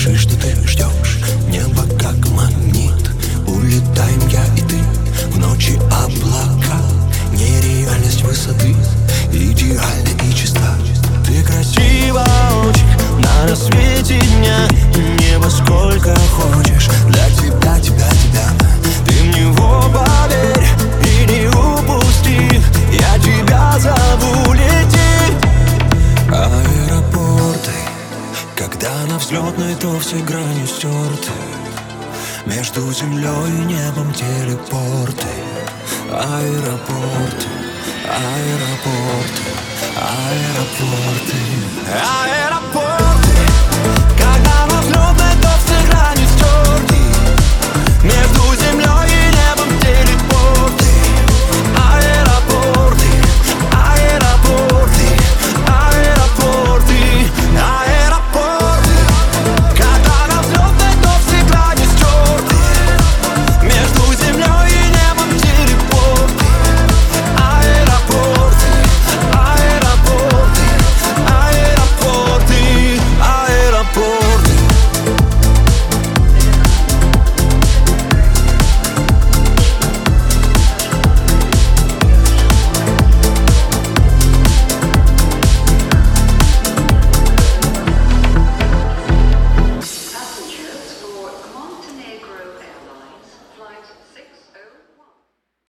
Скажи, что ты ждешь, небо как магнит. Улетаем я и ты в ночи облака. Нереальность высоты идеальна и чиста. Ты красива очень на рассвете дня. Небо сколько хочешь, для тебя, тебя. Ты мне в оба верь и не упусти. Я тебя зову, лети. Аэропорты, когда на взлетной, то все грани стерты. Между землей и небом телепорты. Аэропорты, аэропорты, аэропорты, аэропорты.